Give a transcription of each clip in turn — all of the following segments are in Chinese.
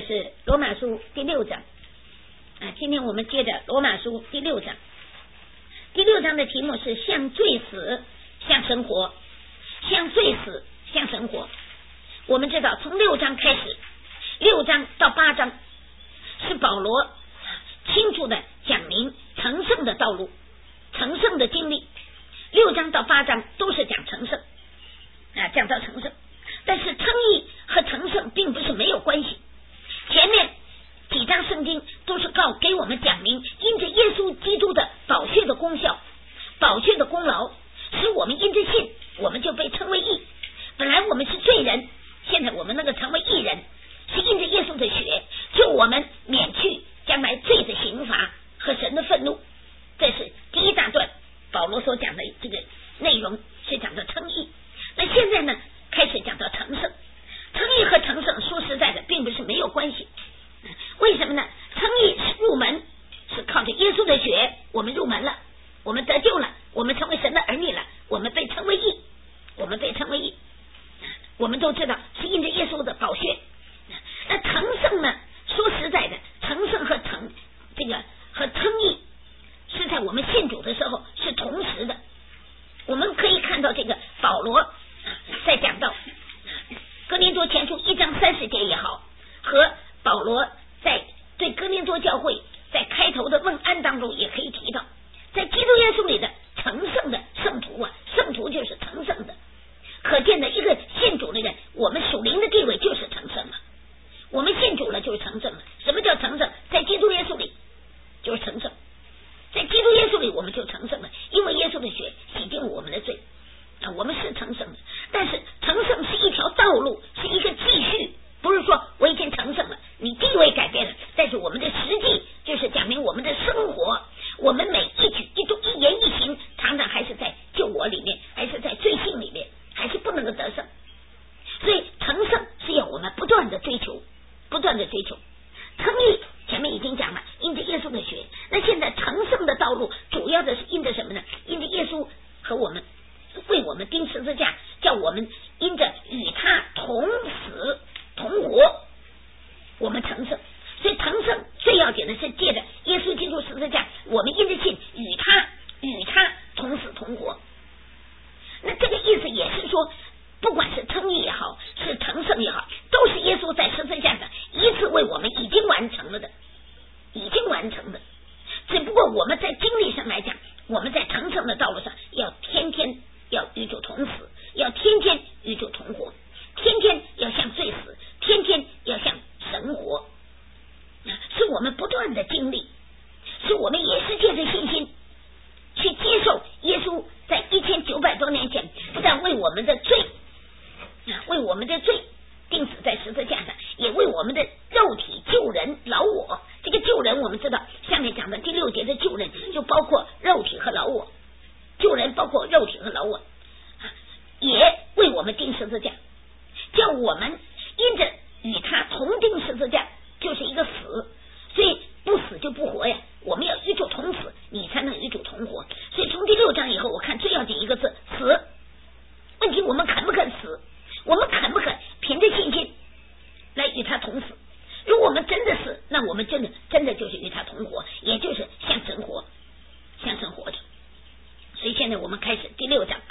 是罗马书第6章今天我们接着罗马书第6章。第6章的题目是向罪死向生活，向罪死向生活。我们知道从6章开始，6章到8章是保罗清楚的讲明成圣的道路，成圣的经历。6章到8章都是讲成圣讲到成圣，但是称义和成圣并不是没有关系。前面几章圣经都是给我们讲明因着耶稣基督的宝血的功效，宝血的功劳，使我们因着信我们就被称为义。本来我们是罪人，现在我们能够成为义人，是因着耶稣的血救我们免去将来罪的刑罚和神的愤怒。这是第一大段保罗所讲的这个内容，是讲的称义。那现在呢，开始讲到成圣。称义和成圣说实在的并不是没有关系。为什么呢？称义是入门，是靠着耶稣的血我们入门了，我们得救了，我们成为神的儿女了，我们被称为义，我们被称为义。我们都知道是因着耶稣的宝血。那成圣呢，说实在的，成圣和称义是在我们信主的时候是同时的。我们可以看到这个保罗在讲到哥林多前书1章30节也好，和保罗在对哥林多教会在开头的问安当中也可以提到，在基督耶稣里的成圣的圣徒圣徒就是成圣的。可见的一个信主的人，我们属灵的地位就是成圣了，我们信主了就是成圣了。什么叫成圣？在基督耶稣里就是成圣，在基督耶稣里我们就成圣了，因为耶稣的血洗净我们的罪我们是成圣的。但是成圣是一条道路，是一个继续，不是说我已经成圣了，你地位改变了，但是我们的实际就是讲明我们的生活，我们每一举一动一言一行常常还是在救我里面，还是在罪性里面，还是不能够得胜。所以成圣是要我们不断的追求，不断的追求。称义前面已经讲了，因着耶稣的血。那现在成圣的道路主要的是因着什么呢？因着耶稣和我们为我们钉十字架，叫我们因着与他同死同活，我们成圣。所以成圣最要紧的是借着耶稣基督十字架，我们因着信与他同死同活。那这个意思也是说，不管是称义也好，是成圣也好，都是耶稣在十字架上一次为我们已经完成了的，已经完成的。只不过我们在经历上来讲，我们在成圣的道路上要天天要与主同死，要天天与主同活，天天要向罪死，天天要向神活。是我们不断的经历，是我们也是借着信心去接受耶稣在1900多年前不但为我们的罪为我们的罪钉死在十字架上，也为我们的肉体救人老我。这个救人我们知道下面讲的第6节的救人就包括肉体和老我，救人包括肉体和老我，也为我们钉十字架，叫我们因着与他同钉十字架，就是一个死。所以不死就不活呀，我们要与主同死，你才能与主同活。所以从第6章以后，我看最要紧一个字，死。问题我们肯不肯死？我们肯不肯凭着信心来与他同死？如果我们真的死，那我们真的就是与他同活，也就是向神活，向神活着。所以现在我们开始第6章，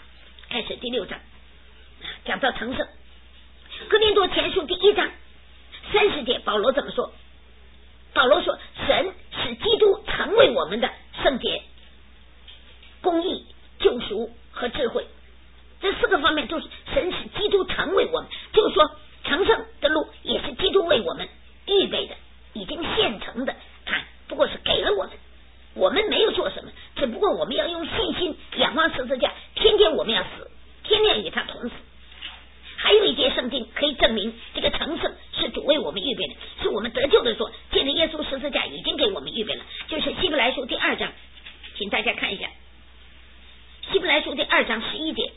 讲到成圣。哥林多前书第1章30节，保罗怎么说？保罗说，神使基督成为我们的圣洁、公义、救赎和智慧。这4个方面都是神使基督成为我们，就是说成圣的路也是基督为我们预备的，已经现成的，不过是给了我们，我们没有做什么，只不过我们要用信心仰望十字架，天天我们要死，天天与他同死。还有一节圣经可以证明这个成圣是主为我们预备的，是我们得救的时候借着耶稣十字架已经给我们预备了，就是希伯来书第2章，请大家看一下希伯来书第2章11节。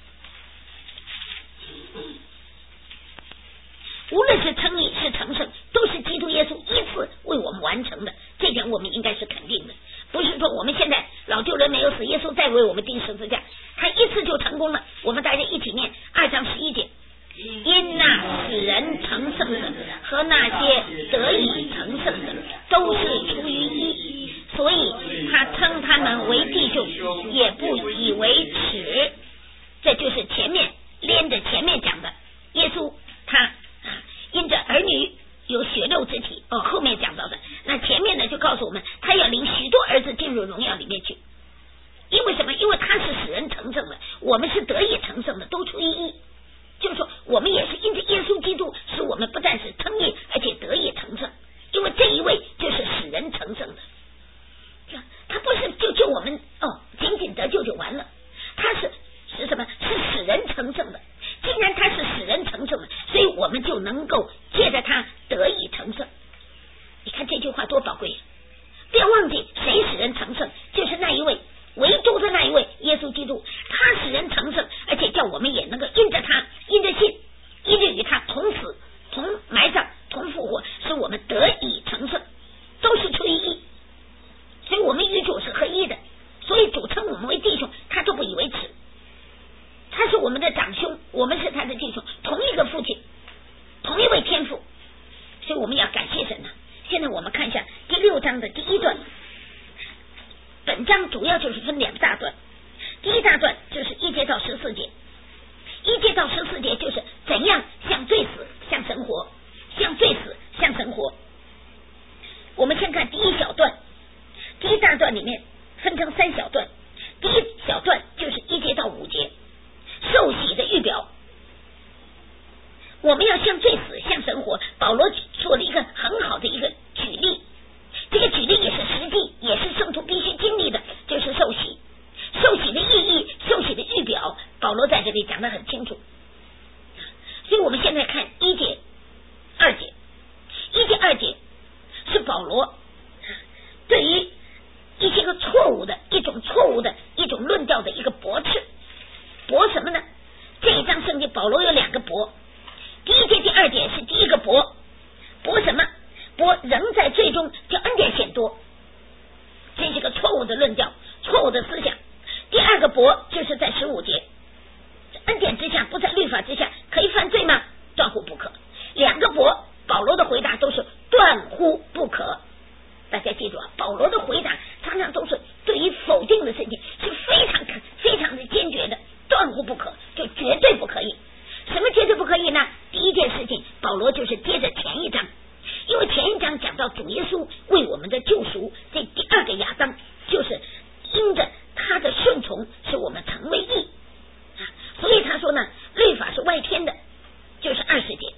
无论是称义是成圣，都是基督耶稣一次为我们完成的，这点我们应该是肯定的。不是说我们现在老旧人没有死，耶稣再为我们钉十字架，他一次就成功了。我们大家一起念2章11节，因那使人成圣的和那些得以成圣的都是出于一，所以他称他们为弟兄，也不以为耻。这就是前面连着前面讲的，耶稣他因着儿女有血肉之体，后面讲到的。那前面呢就告诉我们，他要领许多儿子进入荣耀里面去。因为什么？因为他是使人成圣的，我们是得以成圣的，都出于一。就是说我们也是因着耶稣基督，使我们不但是称义，而且得以成圣。因为这一位就是使人成圣的，他不是就救我们仅仅得救就完了，他是什么？是使人成圣的。既然他是使人成圣的，所以我们就能够借着他得以成圣。你看这句话多宝贵，不要忘记谁使人成圣，就是那一位唯独的那一位耶稣基督，他使人成圣，而且叫我们也能够因着他，因着信，因着与他同死同埋葬同复活，使我们得以成圣，都是出于一。所以我们与主是合一的，所以主称我们为弟兄，他都不以为耻。他是我们的长兄，我们是他的弟兄，同一个父亲，同一位天父，所以我们要感谢神。现在我们看一下第6章的第1段，本章主要就是分2大段。第1大段就是1节到14节，1节到14节就是怎样向罪死向神活，向罪死向神活。我们先看第1小段，第1大段里面分成3小段，第1小段就是1节到5节，受洗的预表。我们要向罪死向神活，保罗做了一个很好的一个举例，这个举例也是实际，也是圣徒必须经历的，就是受洗。受洗的意义，受洗的预表，保罗在这里讲得很清楚。所以我们现在看1节2节，1节2节是保罗对于一些个错误的一种论调的一个驳斥。驳什么呢？这一章圣经保罗有2个驳，第1节第2节是第一个驳，驳什么？驳仍在最终叫恩典显多，这是个错误的论调，错误的思想。第2个驳就是在15节，恩典之下不在律法之下，可以犯罪吗？断乎不可。2个驳，保罗的回答都是断乎不可。大家记住啊，保罗的回答常常都是对于否定的事情是非常的坚决的，断乎不可，就绝对不可以。什么绝对不可以呢？第一件事情，保罗就是接着前一章，因为前一章讲到主耶稣为我们的救赎，这第2个亚当就是因着他的顺从使我们成为义，所以他说呢，律法是外天的，就是20节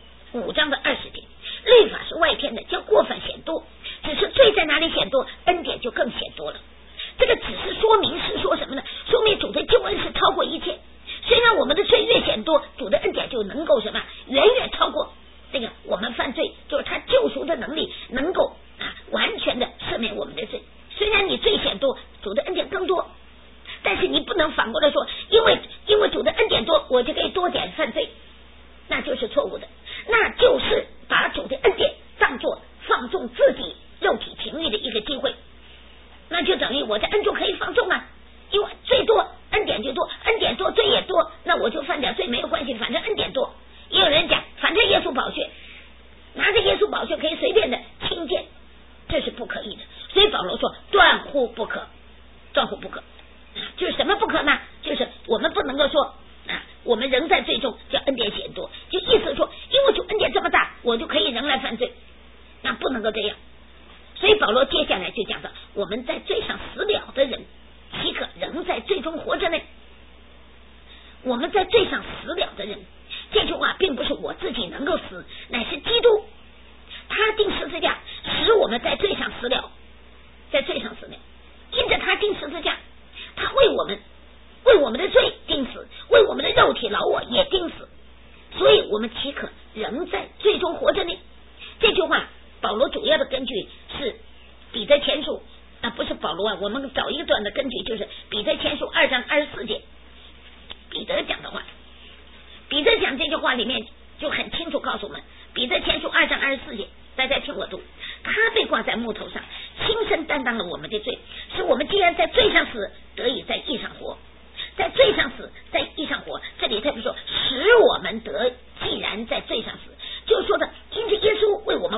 5章的20节，律法是外天的，叫过犯显多，只是罪在哪里显多，恩典就更显多了。这个只是说明是说什么呢？说明主的救恩是超过一切。虽然我们的罪越显多，主的恩典就能够什么远远超过这个我们犯罪，就是他救赎的能力能够完全的赦免我们的罪。虽然你罪显多，主的恩典更多，但是你不能反过来说，因为主的恩典多，我就可以多点犯罪，那就是错误的。那就是把主的恩典当作放纵自己肉体情欲的一个机会，那就等于我在恩中可以放纵啊，因为罪多恩典就多，恩典多罪也多，那我就犯点罪没有关系，反正恩典多。也有人讲反正耶稣宝血，拿着耶稣宝血可以随便的轻贱，这是不可以的。所以保罗说断乎不可，断乎不可，就是什么不可呢？就是我们不能够说我们仍在罪中叫恩典显多，就意思说因为主恩典这么大，我就可以仍然犯罪，那不能够这样。所以保罗接下来就讲到，我们在罪上死了的人，岂可仍在罪中活着呢？我们在罪上死了的人，这句话并不是我自己能够死，乃是基督他钉十字架，使我们在罪上死了，在罪上死了。因着他钉十字架，他为我们的罪钉死，为我们的肉体老我也钉死，所以我们岂可仍在罪中活着呢？这句话保罗主要的根据是彼得前书不是保罗我们找一段的根据就是彼得前书2章24节，彼得讲的话。彼得讲这句话里面就很清楚告诉我们，彼得前书2章24节，大家听我读，他被挂在木头上，亲身担当了我们的罪，使我们既然在罪上死，得以在义上活。在罪上死，在义上活，这里特别说使我们既然在罪上死，就是说的因着耶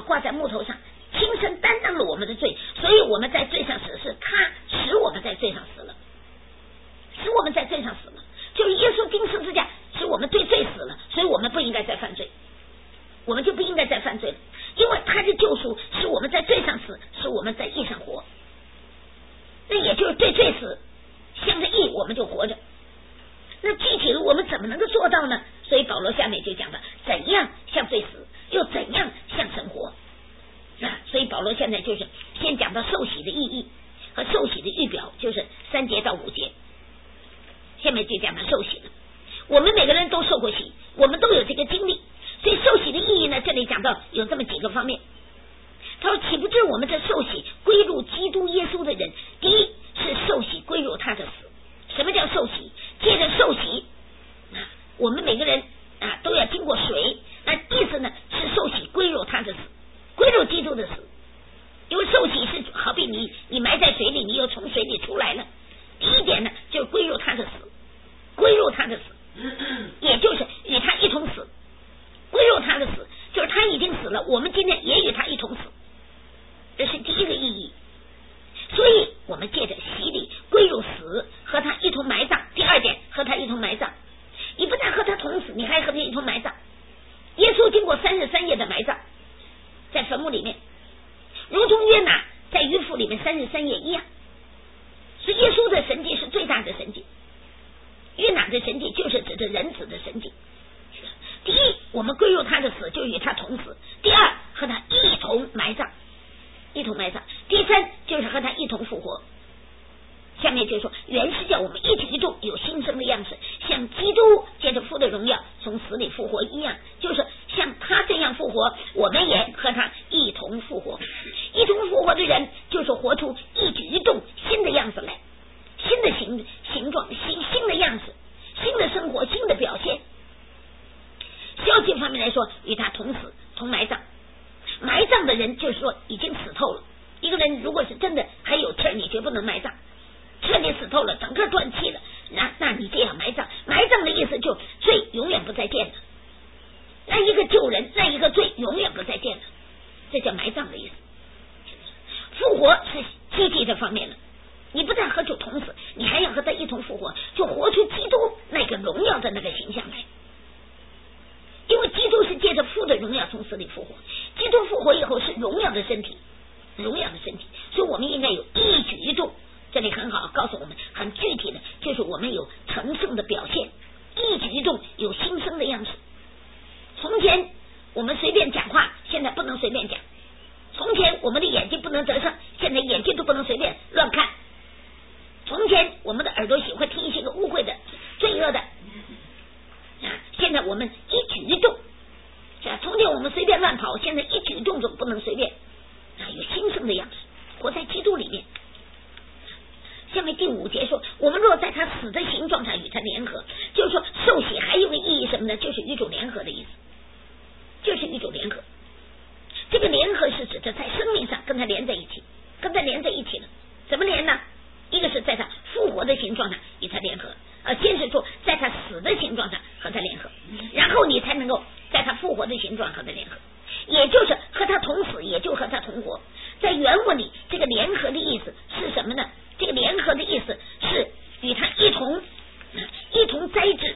挂在木头上，亲身担当了我们的罪，所以我们在罪上死，是他使我们在罪上死了，使我们在罪上死了，就是耶稣钉十字架使我们对罪死了，所以我们不应该再犯罪，我们就不应该再犯罪了，因为他的救赎使我们在罪上死，使我们在义上活，那也就是对罪死，向着义我们就活着。那具体的我们怎么能够做到呢？所以保罗下面就讲了怎样向罪死，又怎样向神活所以保罗现在就是先讲到受洗的意义和受洗的预表，就是3节到5节，下面就讲到受洗了。我们每个人都受过洗，我们都有这个经历，所以受洗的意义呢，这里讲到有这么几个方面。他说岂不知我们这受洗归入基督耶稣的人，第一是受洗归入他的死。什么叫受洗？借着受洗我们每个人都要经过水，那意思呢是受洗归入他的死，归入基督的死。因为受洗是好比你埋在水里，你又从水里出来了。第一点呢就是归入他的死，归入他的死，也就是与他一同死。归入他的死就是他已经死了，我们今天也与他一同死，这是第一个意义。所以我们借着洗礼归入死，和他一同埋葬。第二点，和他一同埋葬，你不但和他同死，你还和他一同埋葬。耶稣经过33夜的埋葬，在坟墓里面，如同约拿在鱼腹里面33夜一样。所以耶稣的神迹是最大的神迹，约拿的神迹就是指着人子的神迹。第一，我们归入他的死，就与他同死；第二，和他一同埋葬，一同埋葬；第三，就是和他一同复活。下面就说，原是叫我们一举一动有新生的样式，像基督借着父的荣耀从死里复活一样，就是像他这样复活，我们也和他一同复活。一同复活的人，就是活出一举一动新的样子来，新的形状，新的样子，新的生活，新的表现。消极方面来说，与他同死同埋葬。埋葬的人就是说已经死透了，一个人如果是真的还有气儿，你绝不能埋葬，彻底死透了，整个断气了，那你这样埋葬。埋葬的意思就罪永远不再见了，那一个救人，那一个罪永远不再见了，这叫埋葬的意思。复活是积极的方面了，你不但和主同死，你还要和他一同复活，就活出基督那个荣耀的那个形象来。因为基督是借着父的荣耀从死里复活，基督复活以后是荣耀的身体，荣耀的身体，所以我们应该有一举一动。这里很好告诉我们很具体的，就是我们有成圣的表现，一举一动有新生的样式。从前我们随便讲话，现在不能随便讲；从前我们的眼睛不能得胜，现在眼睛都不能随便乱看；从前我们的耳朵喜欢听一些个污秽的罪恶的现在我们一举一动从前我们随便乱跑，现在一举一动就不能随便有新生的样式，活在基督里面。下面第5节说，我们若在他死的形状上与他联合，就是说受洗还有个意义什么呢？就是与主联合的意思，就是与主联合。这个联合是指着在生命上跟他连在一起，跟他连在一起了。怎么连呢？一个是在他复活的形状上与他联合，先是说在他死的形状上和他联合，然后你才能够在他复活的形状和他联合，也就是和他同死，也就和他同活。在原文里，这个联合的意思是什么呢？这个联合的意思是与他一同栽植，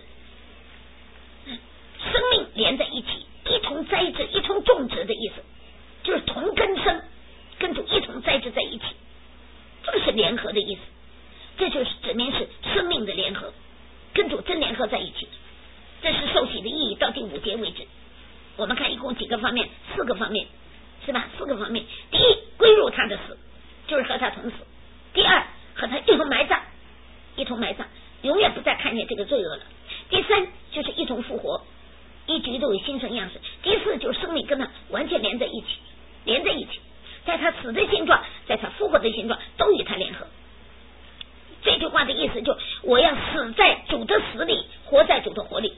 生命连在一起，一同栽植，一同种植的意思，就是同根生，跟主一同栽植在一起，这是联合的意思。这就是指明是生命的联合，跟主真联合在一起。这是受洗的意义，到第5节为止。我们看一共几个方面，4个方面，是吧？4个方面。第一，归入他的死，就是和他同死；第二，和他一同埋葬，一同埋葬，永远不再看见这个罪恶了；第三，就是一同复活，一举都有新生样式；第四，就是生命跟他完全连在一起，连在一起，在他死的形状，在他复活的形状都与他联合。这句话的意思就我要死在主的死里，活在主的活里。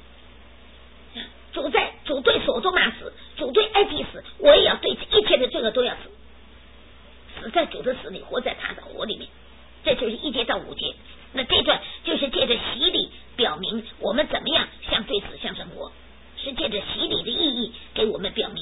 主对所多玛死，主对埃及死，我也要对一切的罪恶都要死，死在主的死里，活在他的活里面。这就是1节到5节。那这段就是借着洗礼表明我们怎么样向罪死向生活，是借着洗礼的意义给我们表明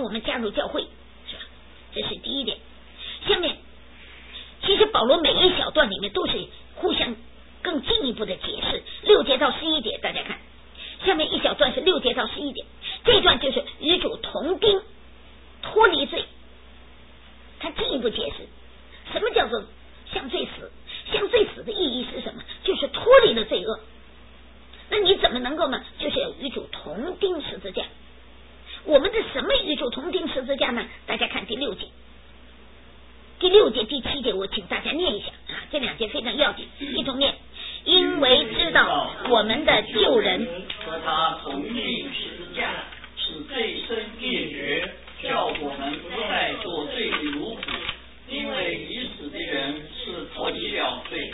我们加入教会，是吧？这是第一点。下面其实保罗每一小段里面都是互相更进一步的解释，6节到11节，大家看下面一小段是6节到11节，这一段就是与主同钉，脱离罪。他进一步解释什么叫做向罪死，向罪死的意义是什么，就是脱离了罪恶。那你怎么能够呢？就是要与主同钉十字架。我们的什么与主同钉十字架呢？大家看第6节，第6节第7节，我请大家念一下啊，这2节非常要紧，一同念。因为知道我们的救人和他同钉十字架，使罪身灭绝，叫我们不再做罪的奴仆，因为已死的人是脱离了罪。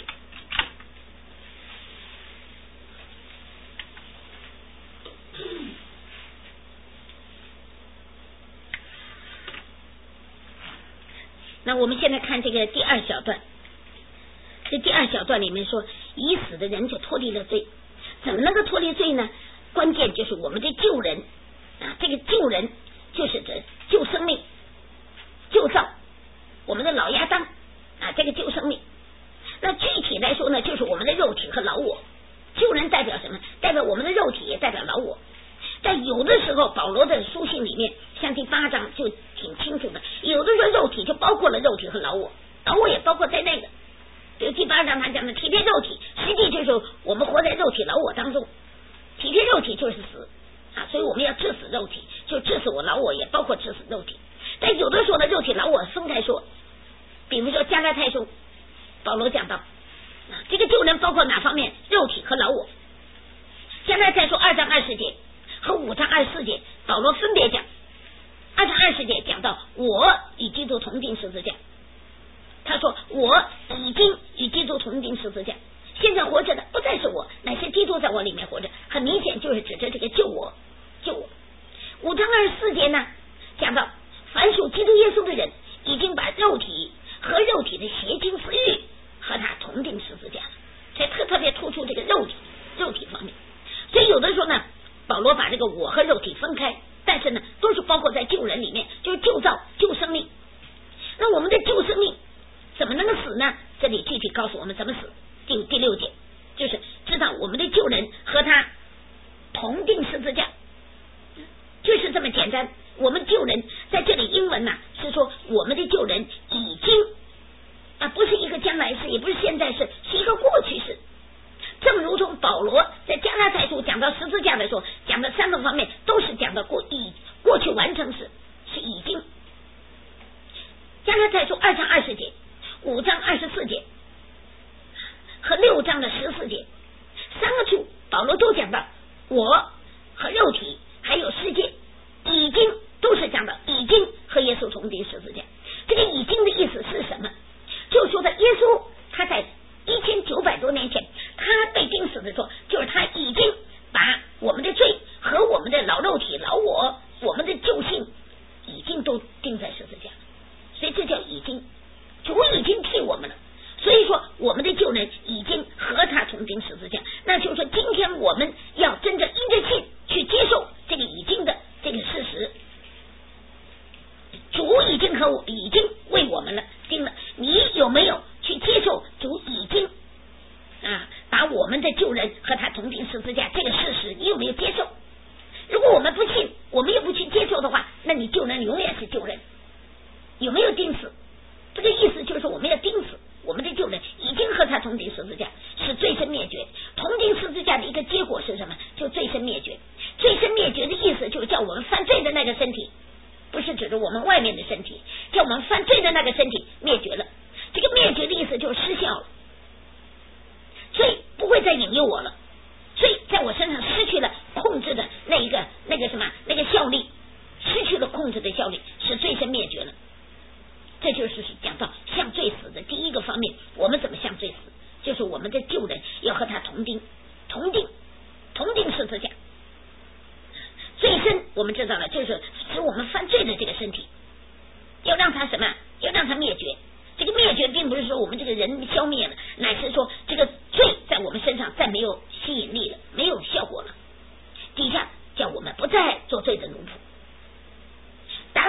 那我们现在看这个第2小段，这第2小段里面说，已死的人就脱离了罪。怎么能够脱离罪呢？关键就是我们的救人啊，这个救人就是指救生命、救造我们的老亚当啊，这个救生命。那具体来说呢，就是我们的肉体和老我。救人代表什么？代表我们的肉体，也代表老我。但有的时候保罗的书信里面，像第8章就挺清楚的，有的时候肉体就包括了肉体和老我，老我也包括在内的。比如第8章他讲的体贴肉体，实际就是我们活在肉体老我当中，体贴肉体就是死啊，所以我们要治死肉体，就治死我老我，也包括治死肉体。但有的时候呢，肉体老我分开说，比如说加拉太书保罗讲到这个救人包括哪方面？肉体和老我。加拉太书2章20节和5章24节，保罗分别讲。2章20节讲到我与基督同钉十字架，他说我已经与基督同钉十字架，现在活着的不再是我，乃是基督在我里面活着。很明显就是指着这个救我。5章24节呢，讲到凡属基督耶稣的人，已经把肉体和肉体的邪经私欲和他同钉十字架，所以特别突出这个肉体方面。所以有的时候呢，保罗把这个我和肉体分开，但是呢都是包括在救人里面，就是救造、救生命。那我们的救生命怎么能够死呢？这里具体告诉我们怎么死。第6节就是知道我们的救人和他同钉十字架，就是这么简单。我们救人在这里英文呢是说我们的救人已经不是一个将来式，也不是现在式，是一个过去式。正如同保罗在加拉太书讲到十字架的时候，讲的3个方面都是讲到过去完成时，是已经。加拉太书2章20节、5章24节和6章的14节3个处，保罗都讲到我和肉体还有世界已经，都是讲到已经和耶稣同钉十字架。这个已经的意思是什么？就说的耶稣他在1900多年前他被钉死的时候，就是他已经把我们的罪和我们的老肉体、老我们的救性已经都钉在十字架，所以这叫已经，主已经替我们了。所以说我们的救人已经和他同钉十字架，那就是说今天我们要真正因着信去接受这个已经的这个事实，主已经为我们了钉了。你有没有去接受主已经把我们的救人和他同钉十字架这个事实，你有没有接受？如果我们不信，我们也不去接受的话，那你救人永远是救人，有没有钉死？这个意思就是我们要钉死我们的救人，已经和他同钉十字架，使罪身灭绝。同钉十字架的一个结果是什么？就罪身灭绝。罪身灭绝的意思就是叫我们犯罪的那个身体，不是指着我们外面的身体，叫我们犯罪的那个身体灭绝了。这个灭绝的意思就是失效了，所以不会再引诱我了，所以在我身上失去了控制的那个效力，失去了控制的效力，使罪身灭绝了。这就是讲到向罪死的第一个方面。我们怎么向罪死？就是我们的救人要和他同钉十字架。罪身我们知道了，就是使我们犯罪的这个身体，要让他什么？要让他灭绝。这个灭绝并不是说我们这个人消灭了，乃是说这个罪在我们身上再没有吸引力了，没有效果了。底下叫我们不再做罪的奴仆。达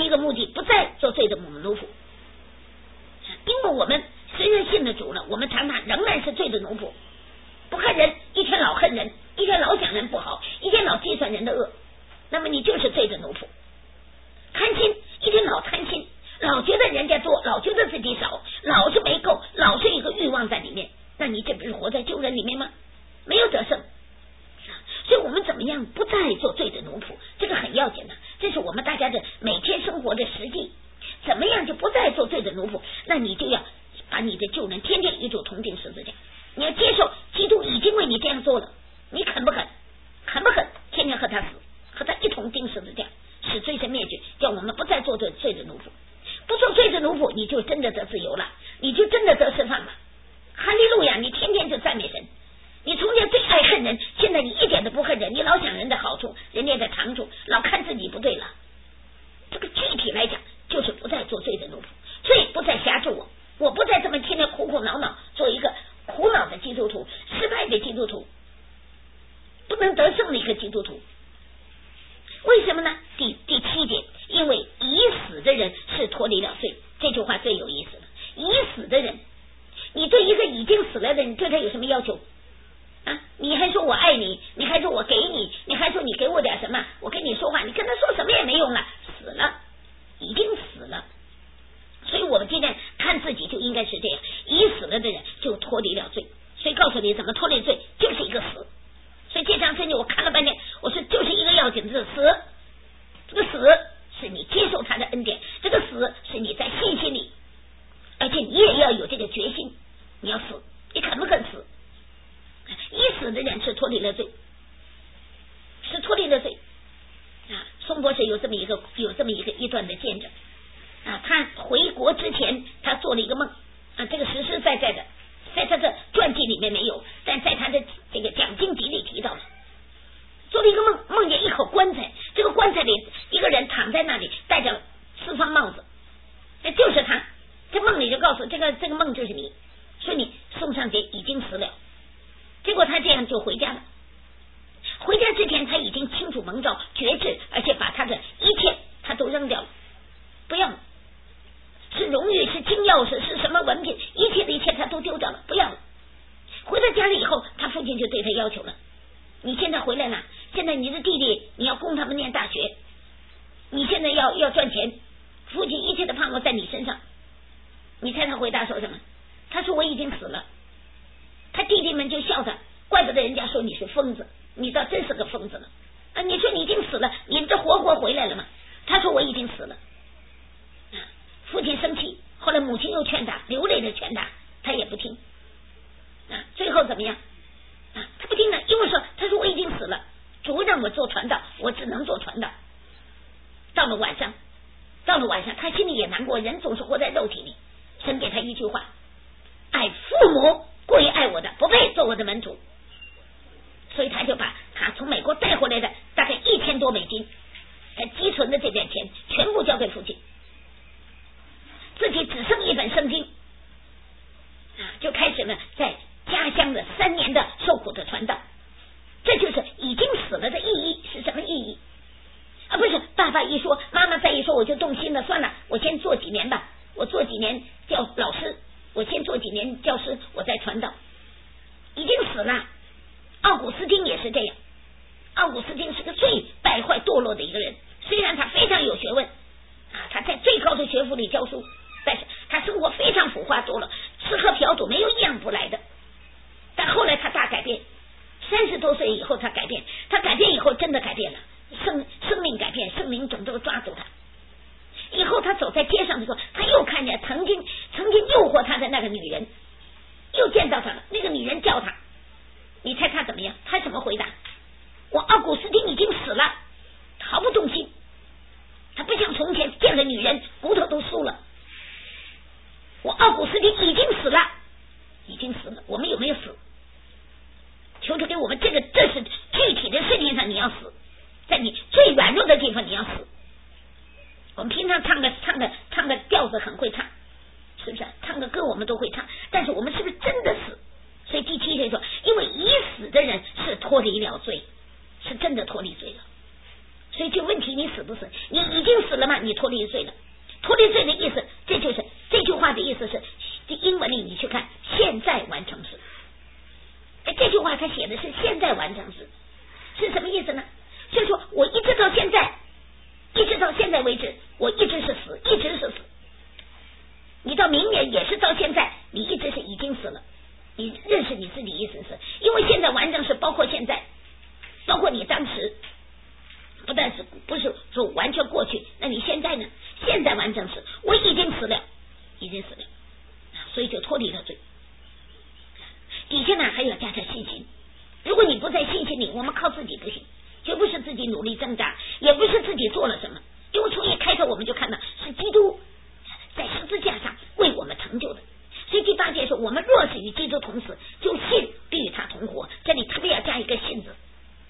一个目的，不再做罪的奴仆。因为我们虽然信了主了，我们常常仍然是罪的奴仆，不恨人，一天老恨人，一天老想人不好，一天老计算人的恶，那么你就是罪的奴仆。贪心，一天老贪心，老觉得人家多，老觉得自己少，老是没够，老是一个欲望在里面，那你这不是活在救人里面吗？没有得胜。所以我们怎么样不再做罪的奴仆，这个很要紧的，这是我们大家的每天生活的实际。怎么样就不再做罪的奴仆？那你就要把你的救人天天与主同钉十字架，你要接受基督已经为你这样做了，你肯不肯？肯不肯天天和他死，和他一同钉十字架，使罪神灭绝，叫我们不再做罪的奴仆。不做罪的奴仆，你就真的得自由了，你就真的得释放了。哈利路亚！你天天就赞美神。你从前最爱恨人，现在你一点都不恨人，你老想人的好处，人家的长处，老看自己不对了。这个具体来讲，就是不再做罪的奴仆，罪不再辖制我，我不再这么天天苦苦恼恼，做一个苦恼的基督徒，失败的基督徒，不能得胜的一个基督徒。为什么呢？第7点，因为已死的人是脱离了罪。这句话最有意思了。已死的人，你对一个已经死了的人，对他有什么要求啊？你还说我爱你，你还说我给你，你还说你给我点什么，我跟你说话，你跟他说什么也没用了，死了，已经死了。所以我们今天看自己就应该是这样，已死了的人就脱离了罪。所以告诉你怎么脱离罪，就是一个死。所以这张圣经我看了半天，我说就是一个要紧的死。这个死是你接受他的恩典，这个死是你在信心里，而且你也要有这个决心，你要死，你肯不肯死？已死的人是脱离了罪，是脱离了罪啊！宋博士有这么一段的见证啊，他回国之前他做了一个梦啊，这个实实在在的，在他的传记里面没有，但在他的这个讲经集里提到了。做了一个梦，梦见一口棺材，这个棺材里一个人躺在那里，戴着四方帽子，那就是他。这梦里就告诉这个梦就是你，说你宋尚杰已经死了。结果他这样就回家了。回家之前他已经清楚蒙召决志，而且把他的一切他都扔掉了，不要了，是荣誉，是金钥匙，是什么文凭，一切他都丢掉了，不要了。回到家里以后，他父亲就对他要求了，你现在回来了，现在你的弟弟你要供他们念大学，你现在要赚钱，父亲一切的盼望在你身上。你猜他回答说什么？他说我已经死了。他弟弟们就笑他，怪不得人家说你是疯子，你倒真是个疯子了啊！你说你已经死了，你这活回来了吗？他说我已经死了啊！父亲生气，后来母亲又劝他，流泪的劝他，他也不听啊！最后怎么样啊？他不听了，因为说他说我已经死了，主让我做传道，我只能做传道。到了晚上，他心里也难过，人总是活在肉体里。神给他一句话：爱父母过于爱我的，不配做我的门徒。所以他就把他从美国带回来的大概$1000多，他积存的这点钱全部交给父亲，自己只剩一本圣经啊，就开始了在家乡的3年的受苦的传道。这就是已经死了的意义。是什么意义啊？不是爸爸一说，妈妈再一说，我就动心了，算了，我先做几年吧，我做几年教老师，我先做几年教师，我再传道。已经死了。奥古斯丁也是这样，奥古斯丁是个最败坏堕落的一个人，虽然他非常有学问啊，他在最高的学府里教书，但是他生活非常腐化堕落，吃喝嫖赌没有一样不来的。但后来他大改变，30多岁以后他改变以后真的改变了，生命改变，圣灵总都抓住他。以后他走在街上的时候，他又看见曾经诱惑他的那个女人，又见到他了，那个女人叫他，你猜他怎么样？他怎么回答？我奥古斯丁已经死了，毫不动心，他不像从前见了女人骨头都酥了。我奥古斯丁已经死了，我们有没有死？求主给我们这是具体的事情上你要死，在你最软弱的地方你要死。我们平常唱个调子很会唱，是不是？唱个歌我们都会唱，但是我们是不是真的死？所以第7节说，因为已死的人是脱离了罪，是真的脱离罪了。 所以这问题你死不死？你已经死了吗？你脱离罪了。脱离罪的意思，这就是这句话的意思是，英文里你去看现在完成时。这句话他写的是现在完成时，是什么意思呢？就是说我一直到现在为止，我一直是死，一直是死。你到明年也是到现在，你一直是已经死了。你认识你自己意思是，因为现在完整是包括现在，包括你当时，不是说完全过去。那你现在呢？现在完整时，我已经死了，所以就脱离了罪。底下呢还要加上信心。如果你不在信心里，我们靠自己不行，绝不是自己努力挣扎，也不是自己做了什么，因为从一开始我们就看到是基督在十字架上为我们成就的。所以第8节说，我们若是与基督同死，就信必与他同活。这里特别要加一个信字。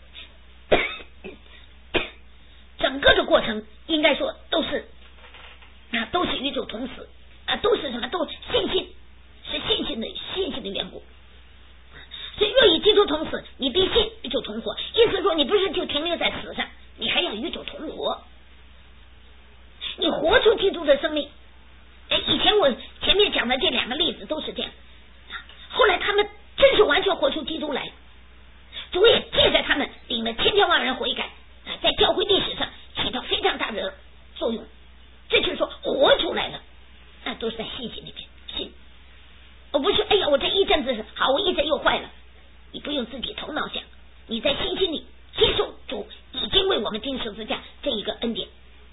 整个的过程应该说都是与主同死都是什么？都信心，是信心的缘故。所以若与基督同死，你必信与主同活。意思说你不是就停留在死上，你还要与主同活，你活出基督的生命。以前我前面讲的这2个例子都是这样，后来他们真是完全活出基督来，主也借着他们领了千千万人悔改，在教会历史上起到非常大的作用。这就是说活出来了，那都是在信心里面信。我不是我这一阵子好，我一阵又坏了，你不用自己头脑想，你在信心里接受主已经为我们钉十字架这一个恩典。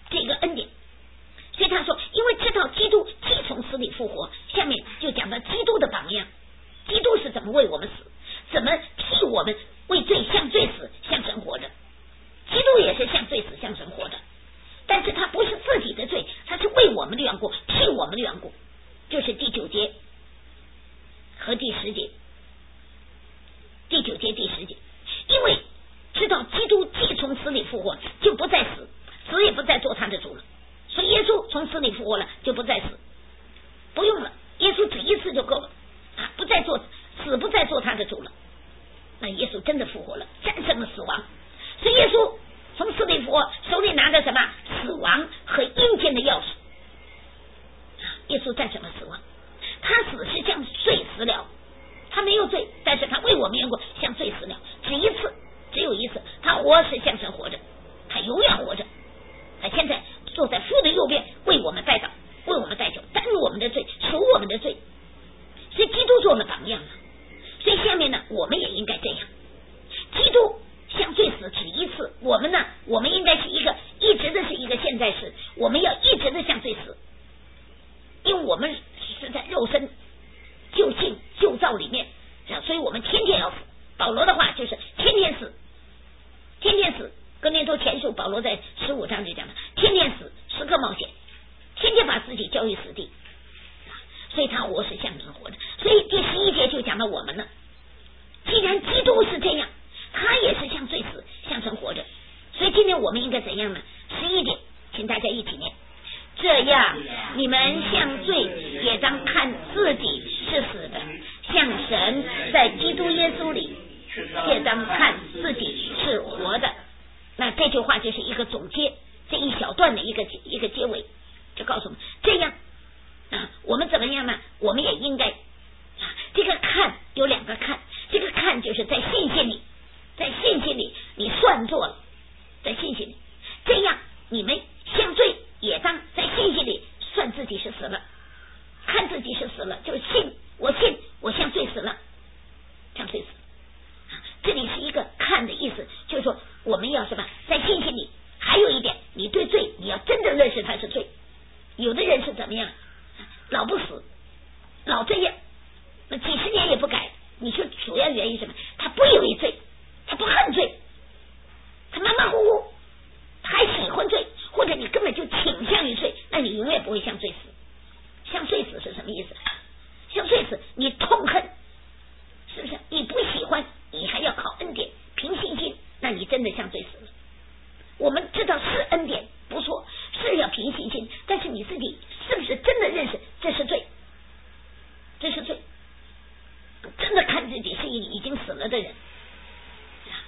所以他说，因为知道基督既从死里复活，下面就讲到基督的榜样，基督是怎么为我们死，怎么替我们为罪向罪死向神活着。基督也是向罪死向神活着，但是他不是自己的罪，他是为我们的缘故，替我们的缘故，就是第9节和第10节。第9节第10节，因为知道基督既从死里复活，就不再死，死也不再做他的主了。所以耶稣从死里复活了，就不再死，不用了，耶稣只一次就够了不再做死，不再做他的主了。那耶稣真的复活了，战胜了死亡。所以耶稣从死里复活，手里拿着什么？死亡和阴间的钥匙。耶稣战胜了死亡，他死是向罪死了，他没有罪，但是他为我们缘故向罪死了，只有一次。他活是向神活着，他永远活着，他现在坐在父的右边，为我们代祷，为我们代求，担入我们的罪，赎我们的罪。所以基督做了榜样了。所以下面呢，我们也应该这样。基督向罪死只一次，我们呢，我们应该是一直的是一个现在时，我们要一直的向罪死，因为我们是在肉身旧性旧造里面，所以我们天天要死。保罗的话就是天天死，天天死。哥林多前书保罗在15章就讲了，天天死，时刻冒险，天天把自己交于死地。所以他活是向神活着。所以第11节就讲到我们了，既然基督是这样，他也是向罪死向神活着。所以今天我们应该怎样呢？11节请大家一起念，这样你们向罪也当看自己是死的，向神在基督耶稣里也当看自己是活的。那这句话就是一个总结，这一小段的一个结尾，就告诉我们这样我们怎么样呢？我们也应该这个看有2个看，这个看就是在信心里，你算作了，在信心里，这样你们向罪也当在信心里算自己是死了，看自己是死了，就是信我向罪死了，向罪死。这里是一个看的意思，就是说我们要什么，在信心里。还有一点，你对罪你要真正认识它是罪。有的人是怎么样，老不死，老这样，那几十年也不改。你说主要原因什么？他不以为罪，他不恨罪，他马马虎虎，他还喜欢罪，或者你根本就倾向于罪，那你永远不会向罪死。向罪死是什么意思？向罪死你痛恨，是不是？你不喜欢，你还要靠恩典凭信心，那你真的向罪死了。我们知道是恩典不错，是要凭信心，但是你自己是不是真的认识这是罪？这是罪，真的看自己是已经死了的人。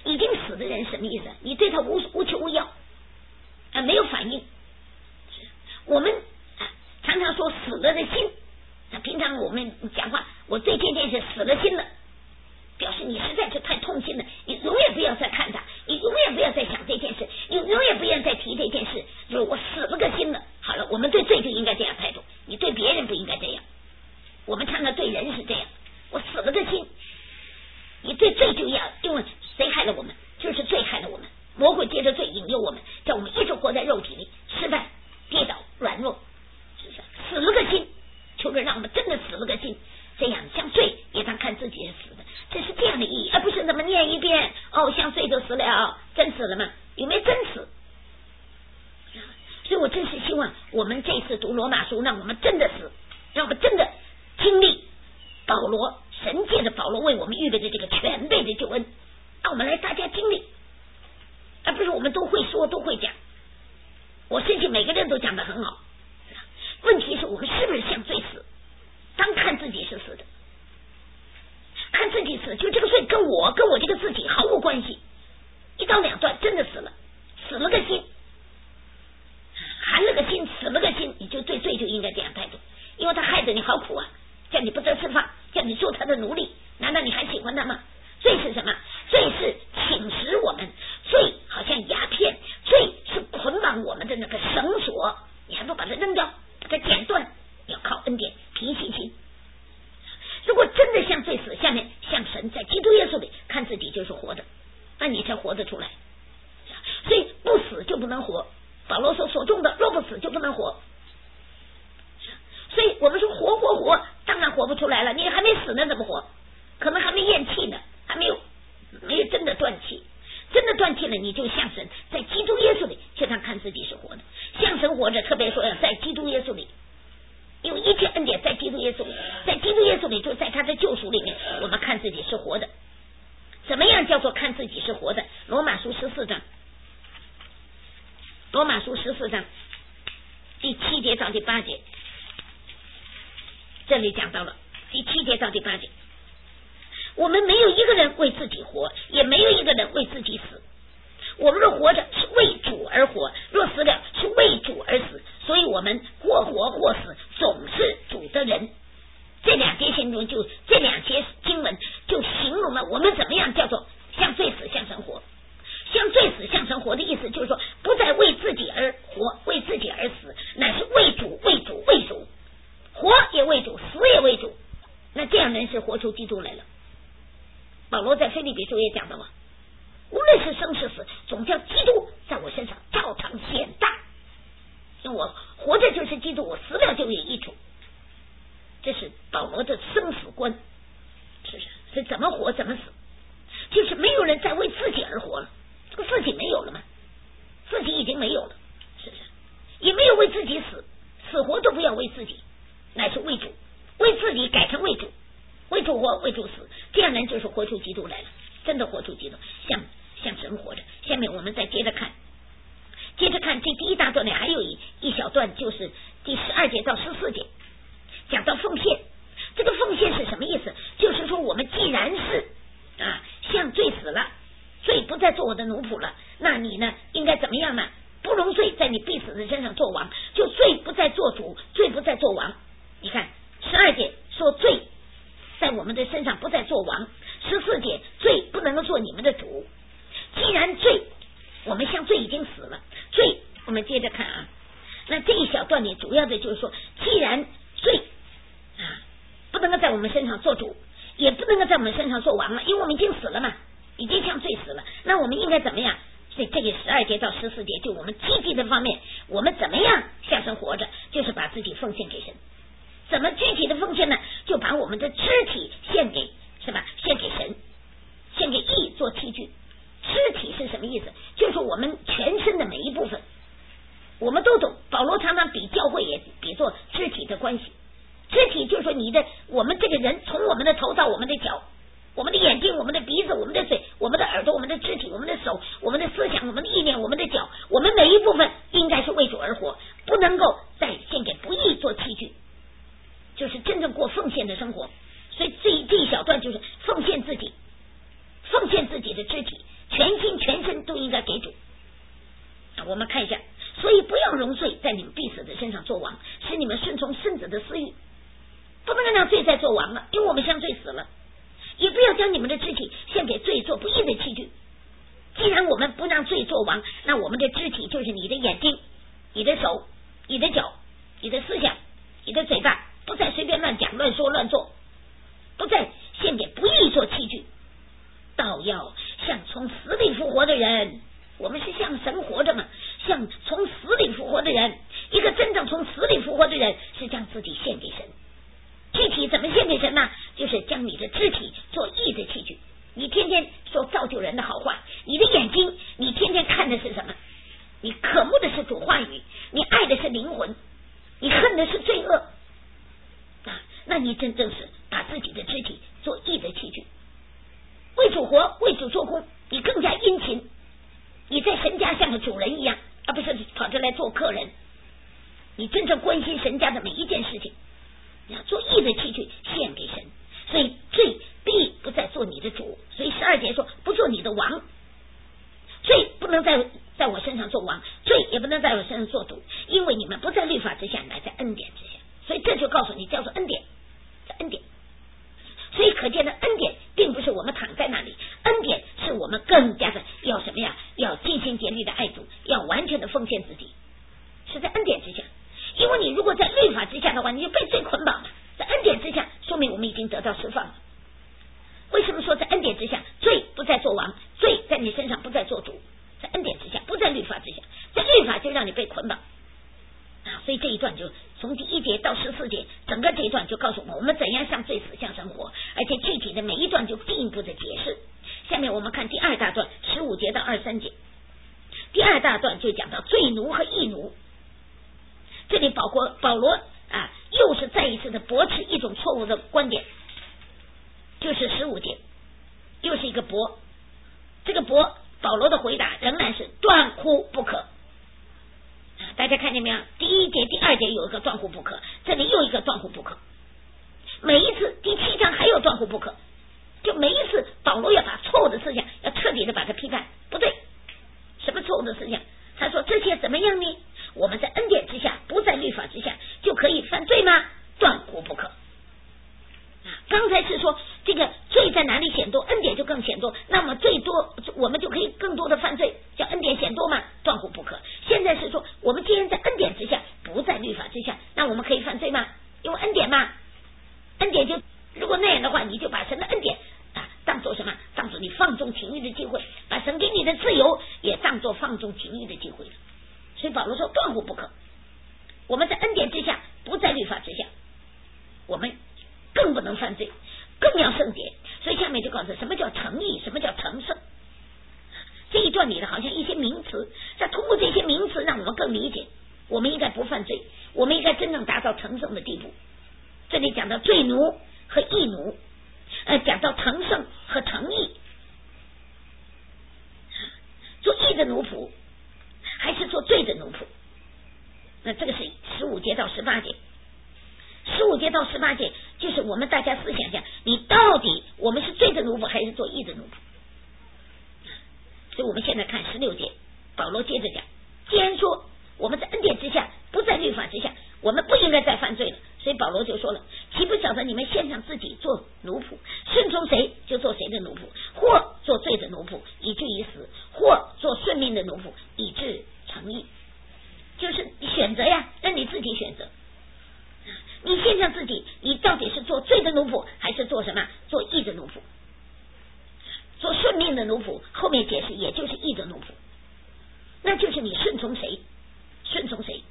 已经死的人什么意思？你对他无求无要没有反应。我们常常说死了的心，平常我们讲话，我对这件事死了心了，表示你实在是太痛心了，你永远不要再看他，你永远不要再想这件事，你永远不要再提这件事，就是我死了个心了。好了，我们对罪就应该这样态度，你对别人不应该这样。我们常常对人是这样，我死了个心，你对罪就要，因为谁害了我们？就是罪害了我们，魔鬼借着罪引诱我们，叫我们一直活在肉体里，失败、跌倒、软弱，是不是？死了个心，求着让我们真的死了个心，这样像罪也当看自己是死的，这是这样的意义，而不是那么念一遍像罪就死了，真死了吗？有没有真死？所以我真是希望我们这次读罗马书，让我们真的死，让我们真的经历保罗神借着保罗为我们预备的这个全备的救恩，让我们来大家经历，而不是我们都会说都会讲。我相信每个人都讲得很好，问题是我们是不是像罪死？当看自己是死的，看自己死，就这个罪跟我这个自己毫无关系，一刀两断，真的死了，死了个心，含了个心，死了个心，你就对罪就应该这样态度，因为他害得你好苦啊，叫你不得释放，叫你做他的奴隶，难道你还喜欢他吗？罪是什么？罪是侵蚀我们，罪好像鸦片，罪是捆绑我们的那个绳索，你还不把它扔掉，把它剪断，要靠恩典平息心。如果真的像罪死，下面像神在基督耶稣里看自己就是活的，那你才活得出来。所以不死就不能活，保罗说所种的若不死就不能活。所以我们说活，当然活不出来了，你还没死呢怎么活？可能还没咽气呢，还没有真的断气，真的断气了，你就像神在基督耶稣里就当看自己是活的，像神活着，特别说要在基督耶稣里，因为一切恩典在基督耶稣里，在基督耶稣里，就在他的救赎里面，我们看自己是活的。怎么样叫做看自己是活的？罗马书14章第7节到第8节，这里讲到了第7节到第8节，我们没有一个人为自己活，也没有一个人为自己死。我们若活着是为主而活，若死了是为主而死，所以我们或活或死，总是主的人。这两节经文就形容了我们怎么样叫做像罪死像神活。像罪死像神活的意思就是说，不再为自己而活，为自己而死，乃是为主，活也为主，死也为主。那这样人是活出基督来了。保罗在腓立比书也讲到了，无论是生是死，总叫基督在我身上照常显大。因为我活着就是基督，我死了就有益处。这是保罗的生死观，是怎么活怎么死，就是没有人再为自己而活了，这个自己没有了吗？自己已经没有了，是不是？也没有为自己死活都不要为自己，乃是为主，为自己改成为主，为主活为主死，这样人就是活出基督来了，真的活出基督，像神活着。下面我们再接着看这第一大段里还有一小段，就是第12节到14节，讲到奉献。这个奉献是什么意思？就是说我们既然是像罪死了，罪不再做我的奴仆了，那你呢应该怎么样呢？不容罪在你必死的身上做王，就罪不再做主，罪不再做王。你看12节说罪在我们的身上不再做王，14节罪不能够做你们的主。既然罪，我们像罪已经死了，罪我们接着看那这一小段里主要的就是说，既然罪不能够在我们身上做主，也不能够在我们身上做王了，因为我们已经死了嘛，已经像罪死了，那我们应该怎么样？所以这个12节到14节就我们积极的方面，我们怎么样像神活着，就是把自己奉献给神。怎么具体的奉献呢？就把我们的肢体献给神，献给义做器具。肢体是什么意思？就是我们全身的每一部分，我们都懂。保罗常常比教会也比作肢体的关系。肢体就是说我们这个人从我们的头到我们的脚，我们的眼睛，我们的鼻子，我们的嘴，我们的耳朵，我们的肢体，我们的手，我们的思想，我们的意念，我们的脚，我们每一部分应该是为主而活，不能够再献给不义做器具，就是真正过奉献的生活。所以这一小段就是奉献自己的肢体，全要容罪在你们必死的身上作王，使你们顺从圣者的私欲，不能让罪再作王了，因为我们向罪死了。也不要将你们的肢体献给罪做不义的器具。既然我们不让罪作王，那我们的肢体就是你的眼睛、你的手、你的脚、你的思想、你的嘴巴，不再随便乱讲、乱说、乱做，不再献给不义做器具，倒要像从死里复活的人。我们是像神活着嘛，像从死里复活的人。一个真正从死里复活的人是将自己献给神。具体怎么献给神呢？就是将你的肢体做义的器具。你天天说造就人的好话，你的眼睛你天天看的是什么？你渴慕的是主话语，你爱的是灵魂，你恨的是罪恶那你真正是把自己的肢体做义的器具，为主活，为主做工，你更加殷勤，你在神家像个主人一样，而不是跑这来做客人。你真正关心神家的每一件事情，你要做义的器具献给神。所以罪必不再做你的主，所以12节说不做你的王，罪不能在我身上做王，罪也不能在我身上做主，因为你们不在律法之下，乃在恩典之下。所以这就告诉你叫做恩典，恩典。所以可见的恩典并不是我们躺在那里，恩典是我们更加的要什么呀？要尽心竭力的爱主，要完全的奉献自己，是在恩典之下。因为你如果在律法之下的话，你就被罪捆绑了。在恩典之下，说明我们已经得到释放了。为什么说在恩典之下，罪不再做王，罪在你身上不再做主？在恩典之下，不在律法之下，在律法就让你被捆绑所以这一段就从第1节到14节，整个这一段就告诉我们怎样向罪死，向神活，而且具体的每一段就进一步的解释。下面我们看第2大段15节到23节。第2大段就讲到罪奴和义奴，这里保罗又是再一次的驳斥一种错误的观点，就是15节又是一个驳。这个驳保罗的回答仍然是断乎不可。大家看见没有？第1节第2节有一个断乎不可，这里又一个断乎不可。每一次第7章还有断乎不可，就每一次保罗要把错误的思想要彻底的把它批判。不对，什么错误的思想？他说这些怎么样呢？我们在恩典之下，不在律法之下，就可以犯罪吗？断乎不可。刚才是说这个罪在哪里显多，恩典就更显多，那么最多我们就可以更多的犯罪，叫恩典显多吗？断乎不可。现在是说我们既然在恩典之下，不在律法之下，那我们可以犯罪吗？因为恩典嘛，恩典就如果那样的话，你就把神的恩典当作什么？当作你放纵情欲的机会，把神给你的自由也当作放纵情欲的机会。所以保罗说断乎不可。我们在恩典之下，不在律法之下，我们更不能犯罪，更要圣洁。所以下面就告诉什么叫诚意，什么叫成圣。这一段里的好像一些名词，再通过这些名词让我们更理解，我们应该不犯罪，我们应该真正达到成圣的地步。这里讲到罪奴和义奴，讲到成圣和诚意，做义的奴仆还是做罪的奴仆。那这个是15节到18节。15节到18节就是我们大家思想一下，你到底我们是罪的奴仆还是做义的奴仆？所以我们现在看16节，保罗接着讲，既然说我们在恩典之下，不在律法之下，我们不应该再犯罪了。所以保罗就说了，岂不晓得你们献上自己做奴仆，顺从谁就做谁的奴仆，或做罪的奴仆以至于死，或做顺命的奴仆以致成义。就是选择呀，让你自己选择。你献上自己，你到底是做罪的奴仆，还是做什么？做义的奴仆。做顺命的奴仆，后面解释也就是义的奴仆。那就是你顺从谁，顺从谁，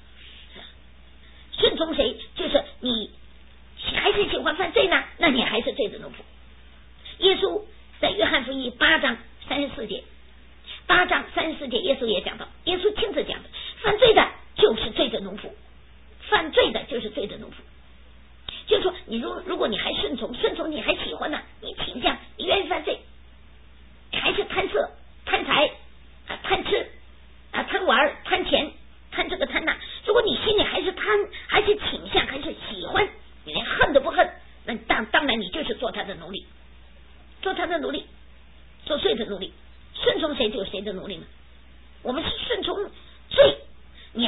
顺从谁，就是你还是喜欢犯罪呢，那你还是罪的奴仆。耶稣在约翰福音8章34节，8章34节耶稣也讲到，耶稣亲自讲的，犯罪的就是罪的奴仆，犯罪的就是罪的奴仆。就是说你如果你还顺从你还喜欢呢，你倾向你愿意犯罪，你还是贪色贪财贪吃贪玩贪钱贪这个贪那，如果你心里还是贪，还是倾向，还是喜欢，你连恨都不恨，那当然你就是做他的奴隶，做他的奴隶，做罪的奴隶。顺从谁就是谁的奴隶嘛。我们是顺从罪，你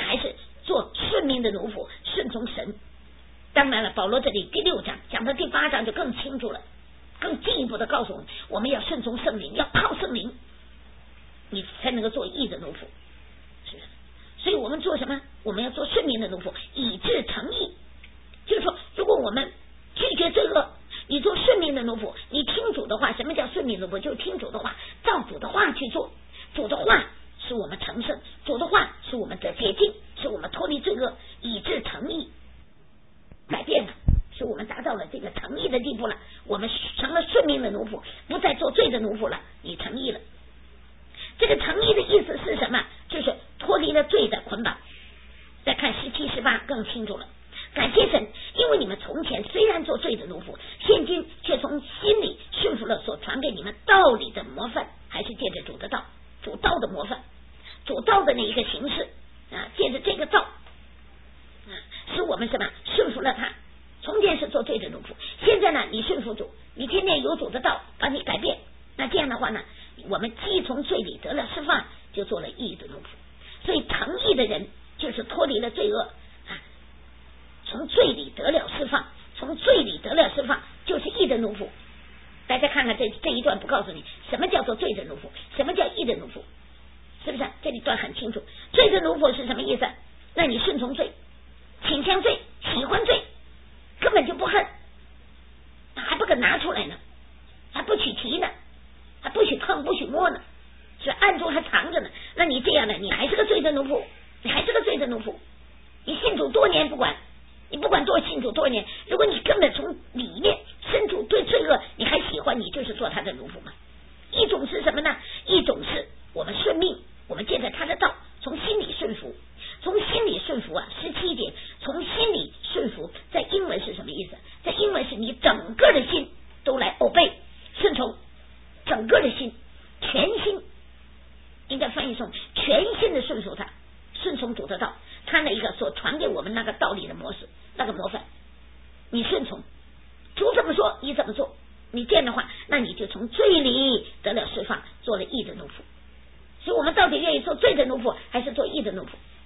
命的奴仆，顺从神。当然了，保罗这里第6章讲到第8章就更清楚了，更进一步的告诉我们要顺从圣灵，要靠圣灵，你才能够做义的奴仆，是不是？所以我们做什么？我们要做顺命的奴仆，以致成义。就是说，如果我们拒绝罪恶，你做顺命的奴仆，你听主的话。什么叫顺命奴仆？就是听主的话，照主的话去做。主的话使我们成圣，主的话使我们得洁净，使我们脱离罪恶，以致成义，改变了，使我们达到了这个成义的地步了。我们成了顺命的奴仆，不再做罪的奴仆了，你成义了。这个成义的意思是什么？就是脱离了罪的捆绑。再看17、18更清楚了。感谢神，因为你们从前虽然做罪的奴仆，现今却从心里顺服了所传给你们道理的模范，还是借着主的道，主道的模范，主道的那一个形式借着这个道使我们什么顺服了他。从前是做罪的奴仆，现在呢你顺服主，你天天有主的道把你改变，那这样的话呢，我们既从罪里得了释放，就做了义的奴仆。所以成义的人就是脱离了罪恶从罪里得了释放，从罪里得了释放就是义的奴仆。大家看看这一段不告诉你什么叫做罪的奴仆，什么叫义的奴仆，是不是？这一段很清楚。罪的奴仆是什么意思？那你顺从罪，倾向罪，喜欢罪，根本就不恨，还不肯拿出来呢，还不许提呢，还不许碰，不许摸呢，是暗中还藏着呢。那你这样的，你还是个罪的奴仆，你还是个罪的奴仆。你信主多年不管，你不管多信主多年，如果你根本从里面深处对罪恶你还喜欢，你就是做他的奴仆嘛。一种是什么呢？一种是我们顺命，我们借着他的道从心里顺服。从心里顺服17节，从心里顺服在英文是什么意思？在英文是你整个的心都来obey顺从，整个的心，全心，应该翻译成全心的顺服他，顺从主的道，他那一个所传给我们那个道理的模式，那个模范，你顺从主怎么说你怎么做，你这样的话，那你就从罪里得了释放，做了义的奴仆。所以我们到底愿意做罪的奴仆还是做义的奴仆？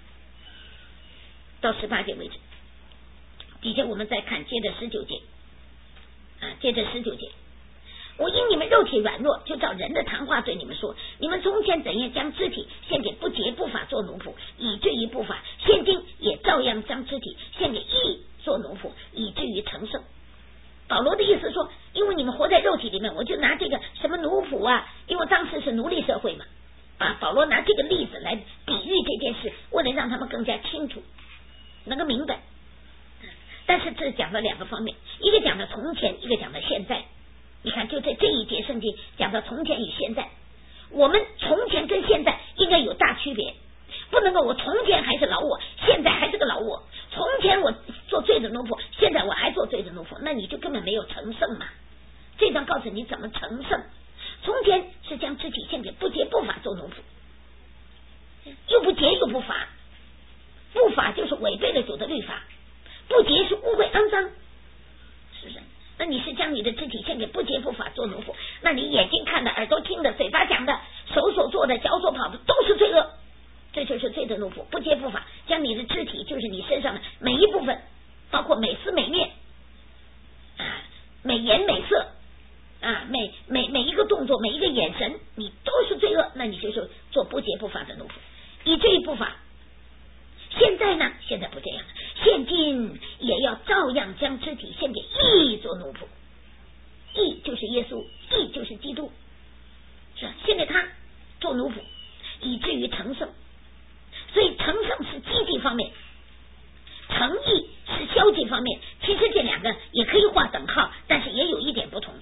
到18节为止。底下我们再看接着19节接着19节，我因你们肉体软弱，就照人的谈话对你们说，你们从前怎样将肢体献给不洁不法做奴仆，以至于不法，现今也照样将肢体献给义做奴仆，以至于成圣。保罗的意思说，因为你们活在肉体里面，我就拿这个什么奴仆因为当时是奴隶社会嘛，保罗拿这个例子来比喻这件事，为了让他们更加清楚能够明白。但是这讲了2个方面，一个讲的从前，一个讲的现在。你看就在这一节圣经讲到从前与现在，我们从前跟现在应该有大区别，不能够我从前还是老我，现在还是个老我，从前我做罪的奴仆，现在我还做罪的奴仆，那你就根本没有成圣嘛。这章告诉你怎么成圣。从前是将肢体献给不洁不法做奴仆，又不洁又不法，不法就是违背了主的律法，不洁是污秽肮脏，是不是？那你是将你的肢体献给不洁不法做奴仆，那你眼睛看的，耳朵听的，嘴巴讲的，手所做的，脚所跑的，都是罪恶，这就是罪的奴仆，不洁不法，将你的肢体就是你身上的每一部分，包括美思美念美言美色每一个动作，每一个眼神，你都是罪恶，那你就是做不洁不法的奴仆，以至于不法。现在呢？现在不这样，现今也要照样将肢体献给义做奴仆。义就是耶稣，义就是基督，是献给他做奴仆，以至于成圣。所以成圣是积极方面，成义是消极方面。其实这2个也可以画等号，但是也有一点不同。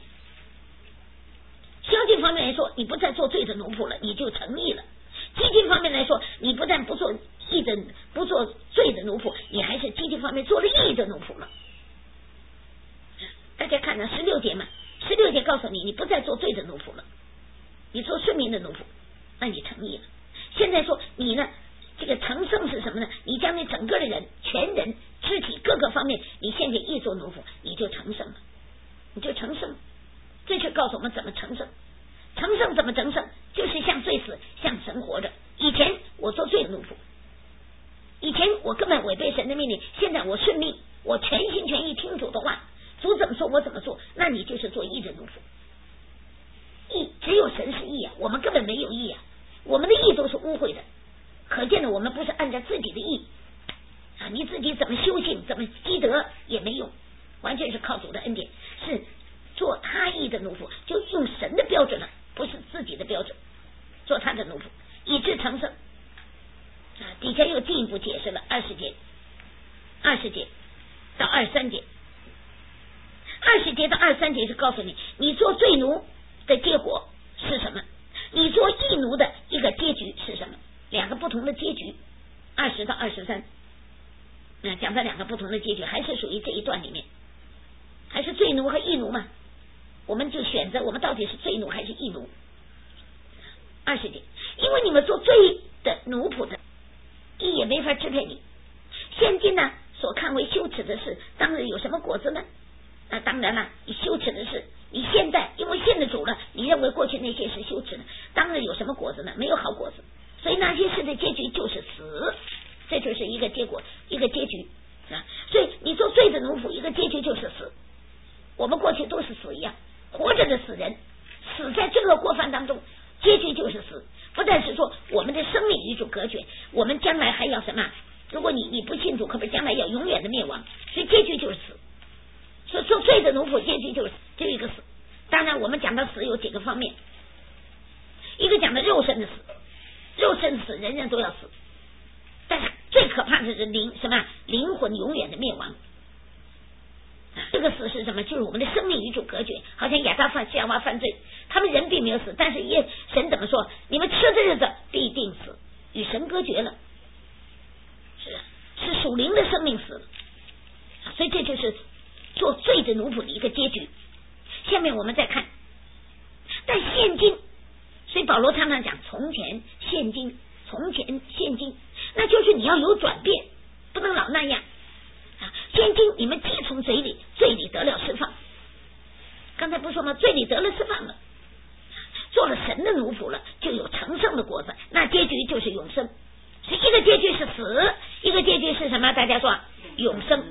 消极方面来说，你不再做罪的奴仆了，你就成义了。积极方面来说，你不但不做义的，不做罪的奴仆，你还是积极方面做了义的奴仆了。大家看到16节嘛，16节告诉你，你不再做罪的奴仆了，你做顺民的奴仆，那你成义了。现在说你呢，这个成圣是什么呢？你将你整个的人，全人肢体各个方面，你献给义做奴仆，你就成圣了，你就成圣。这就告诉我们怎么成圣。成圣怎么成圣？就是向罪死，向神活着。以前我做罪的奴仆， 以前我根本违背神的命令，现在我顺命，我全心全意听主的话，主怎么说我怎么做，那你就是做义的奴仆。义只有神是义啊，我们根本没有义啊，我们的义都是污秽的，可见的我们不是按照自己的义啊，你自己怎么修行怎么积德也没用，完全是靠主的恩典，是做他义的奴仆，就用神的标准了，不是自己的标准，做他的奴仆，以致成圣啊。底下又进一步解释了20节到23节，20节到23节是告诉你，你做罪奴的结果是什么，你做义奴的一个结局是什么，两个不同的结局。20到23讲到两个不同的结局，还是属于这一段里面，还是罪奴和义奴嘛，我们就选择我们到底是罪奴还是义奴。20节，因为你们做罪的奴仆的，义也没法支配你。现今呢，所看为羞耻的事，当日有什么果子呢？那当然了，你羞耻的事，你现在因为信了主了，你认为过去那些是羞耻的，当日有什么果子呢？没有好果子。所以那些事的结局就是死，这就是一个结果，一个结局啊。所以你做罪的奴仆，一个结局就是死。我们过去都是死一样，活着的死人，死在罪恶过犯当中，结局就是死。不但是说我们的生命与主隔绝，我们将来还要什么？如果你不信主，可不将来要永远的灭亡，所以结局就是死。所以做罪的奴仆，结局就是就一个死。当然我们讲到死有几个方面，一个讲的肉身的死，肉身死人人都要死，但是最可怕的是灵魂永远的灭亡。这个死是什么？就是我们的生命与主隔绝，好像亚当夏娃犯罪，他们人并没有死，但是神怎么说？你们吃的日子必定死，与神隔绝了，是属灵的生命死了，所以这就是做罪的奴仆的一个结局。下面我们再看，但现今，所以保罗常常讲从前现今，那就是你要有转变，不能老那样啊。现今你们既从罪里得了释放，刚才不是说吗？罪里得了释放了，做了神的奴仆了，就有成圣的果子，那结局就是永生。所以一个结局是死，一个结局是什么？大家说永生。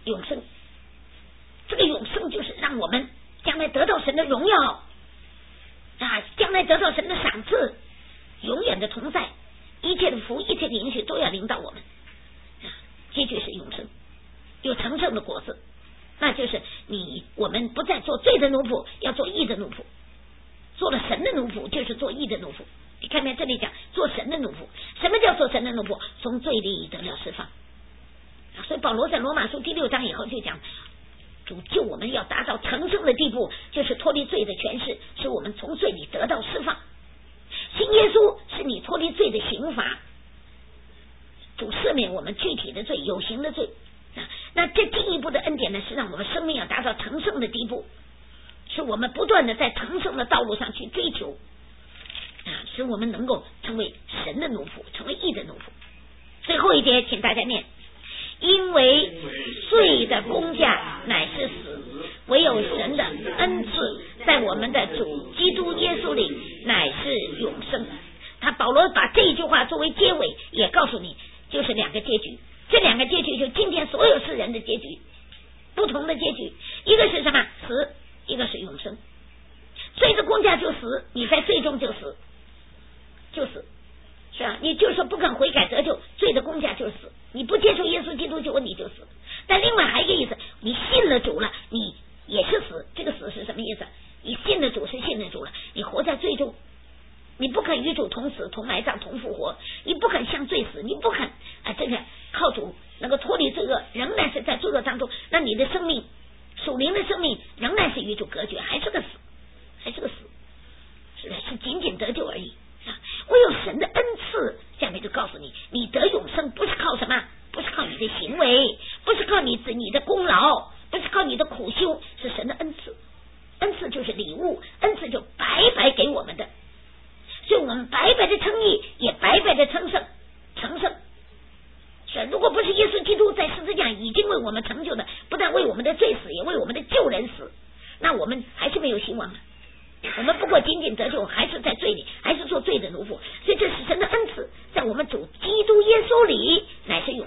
这个永生就是让我们将来得到神的荣耀啊，将来得到神的赏赐，永远的同在，一切的福，一切的允许都要领导我们啊。结局是永生，有成圣的果子，那就是我们不再做罪的奴仆，要做义的奴仆。做了神的奴仆，就是做义的奴仆。你看见这里讲做神的奴仆，什么叫做神的奴仆？从罪里得了释放。所以保罗在罗马书第6章以后就讲，主救我们要达到成圣的地步，就是脱离罪的权势，使我们从罪里得到释放。信耶稣是你脱离罪的刑罚，主赦免我们具体的罪，有形的罪。那这进一步的恩典呢，是让我们生命要达到成圣的地步，是我们不断的在成圣的道路上去追求使我们能够成为神的奴仆，成为义的奴仆。最后一节请大家念，因为罪的工价乃是死，唯有神的恩赐在我们的主基督耶稣里乃是永生。保罗把这一句话作为结尾，也告诉你就是两个结局，这两个结局就今天所有世人的结局，不同的结局，一个是什么？死，一个是永生。罪的工价就死，你在罪中就死，是吧？你就是说不肯悔改得救，罪的工价就是死。你不接受耶稣基督救恩，你就死。但另外还有一个意思，你信了主了，你也是死。这个死是什么意思？你信了主是信了主了，你活在罪中，你不肯与主同死同埋葬同复活，你不肯向罪死，你不肯这个靠主能够脱离罪恶，仍然是在罪恶当中，那你的生命属灵的生命仍然是与主隔绝，还是个死，是仅仅得救而已。唯有神的恩赐，下面就告诉你，你得永生不是靠什么，不是靠你的行为，不是靠你的功劳，不是靠你的苦修，是神的恩赐。恩赐就是礼物，恩赐就白白给我们的，所以我们白白的称义，也白白的成圣。是，如果不是耶稣基督在十字架已经为我们成就的，不但为我们的罪死，也为我们的救人死，那我们还是没有希望了。我们不过仅仅得救，还是在罪里，还是做罪的奴仆。所以这是神的恩赐，在我们主基督耶稣里乃是永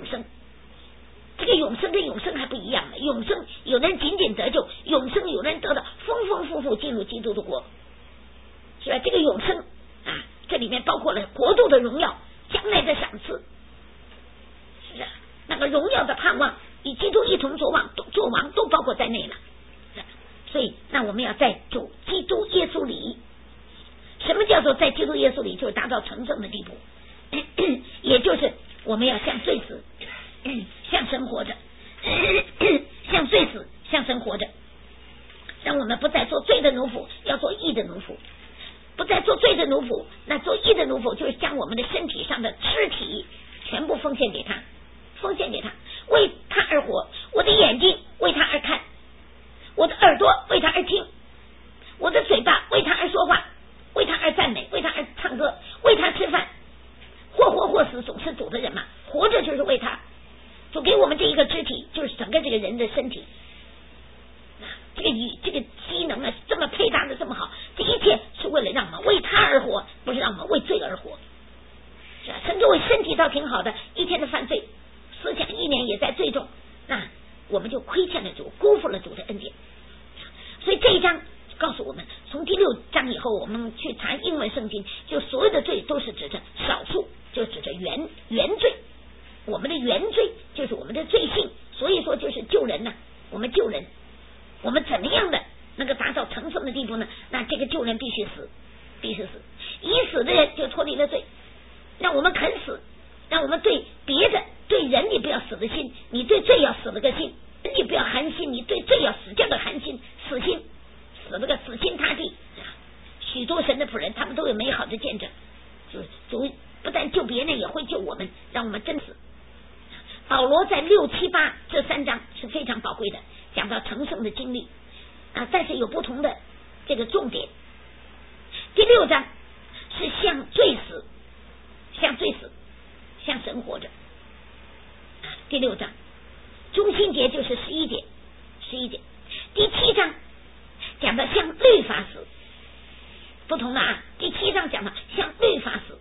永生跟永生还不一样的，永生有人仅仅得救，永生有人得到丰丰富富进入基督的国，是吧？这个永生啊，这里面包括了国度的荣耀、将来的赏赐，是啊，那个荣耀的盼望与基督一同作王都包括在内了。所以那我们要在主基督耶稣里，什么叫做在基督耶稣里？就是达到成圣的地步，也就是我们要像罪死，像神活着，像罪死，像神活着，让我们不再做罪的奴仆，要做义的奴仆。不再做罪的奴仆，那做义的奴仆就是将我们的身体上的肢体全部奉献给他，为他而活。我的眼睛为他而看，我的耳朵为他而听，我的嘴巴为他而说话，为他而赞美，为他而唱歌，为他吃饭。或活或死，总是主的人嘛，活着就是为他。主给我们这一个肢体，就是整个这个人的身体，这个机能啊，这么配搭的这么好，这一切是为了让我们为他而活，不是让我们为罪而活。是吧？神作为身体倒挺好的，一天的犯罪，思想意念也在罪中，那我们就亏欠了主，辜负了主的恩典。所以这一章告诉我们，从第6章以后，我们去谈英文圣经，就所有的罪都是指着少数，就指着原罪。我们的原罪就是我们的罪性，所以说就是救人呢。我们救人，我们怎么样的能够达到成圣的地步呢？那这个救人必须死，已死的人就脱离了罪。让我们肯死，让我们对别的对人你不要死的心，你对罪要死了个心，你不要寒心，你对罪要死掉的寒心，死了个死心塌地。许多神的仆人他们都有美好的见证，就是主不但救别人，也会救我们，让我们真死。保罗在6、7、8这3章是非常宝贵的，讲到成圣的经历啊，但是有不同的这个重点。第6章是向罪死，向神活着。第6章中心节就是11节。第7章讲到向律法死，不同的啊。第7章讲到向律法死，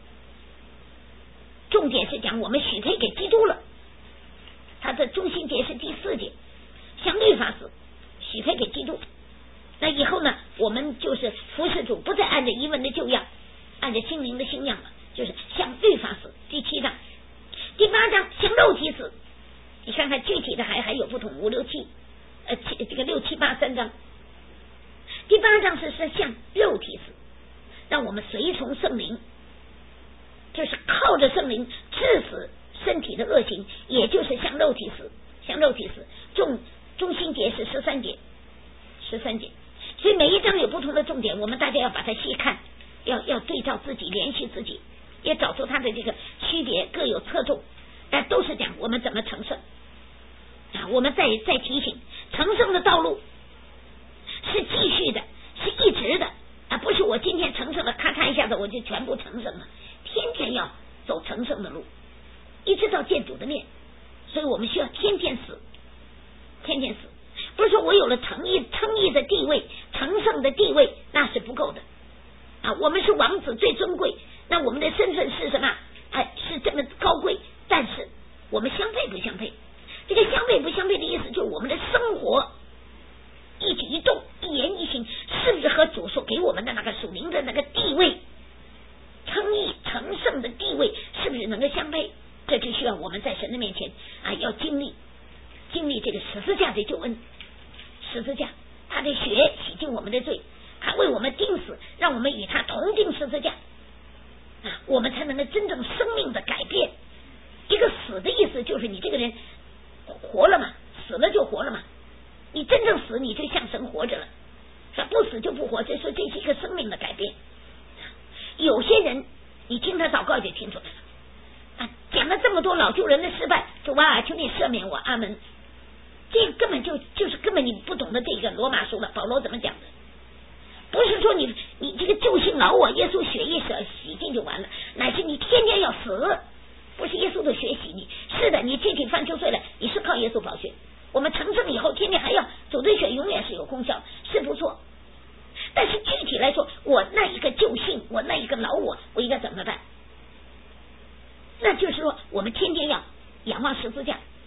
重点是讲我们许配给基督了。它的中心节是第4节，向律法死，许配给基督。那以后呢，我们就是服侍主，不再按着遗文的旧样，按着心灵的新样了，就是向律法死。第7章。第8章向肉体死，你看看具体的还有不同，5、6、7这个6、7、8 3章。第8章是向肉体死，让我们随从圣灵，就是靠着圣灵治死身体的恶行，也就是向肉体死。中心节是13节。所以每一章有不同的重点，我们大家要把它细看，要对照自己，联系自己，也找出它的这个区别，各有侧重，但都是讲我们怎么成圣啊。我们再提醒，成圣的道路是继续的，是一直的啊，不是我今天成圣了，咔嚓一下子我就全部成圣了，天天要走成圣的路，一直到见主的面。所以我们需要天天死，不是说我有了称义的地位，成圣的地位，那是不够的啊。我们是王子最尊贵，那我们的身份是什么？是这么高贵，但是我们相配不相配？这个相配不相配的意思，就是我们的生活一举一动、一言一行，是不是和主所给我们的那个属灵的那个地位、称义成圣的地位，是不是能够相配？这就需要我们在神的面前啊，要经历这个十字架的救恩。十字架，他的血洗净我们的罪，他为我们钉死，让我们与他同钉十字架啊，我们才能够真正生命的改变。一个死的意思就是你这个人活了嘛，死了就活了嘛，你真正死你就像神活着了，不死就不活，所以说这是一个生命的改变。有些人你听他祷告就听出来了啊，讲了这么多老旧人的失败，主啊，求你赦免我，阿门。这根本就是根本你不懂得这个罗马书了。保罗怎么讲的？不是说你这个救性老我，耶稣血一洗净就完了，乃是你天天要死，不是耶稣的血洗你。是的，你具体犯出罪了，你是靠耶稣宝血。我们成圣以后，天天还要主的血，永远是有功效，是不错。但是具体来说，我那一个救性，我那一个老我应该怎么办？那就是说，我们天天要仰望十字架，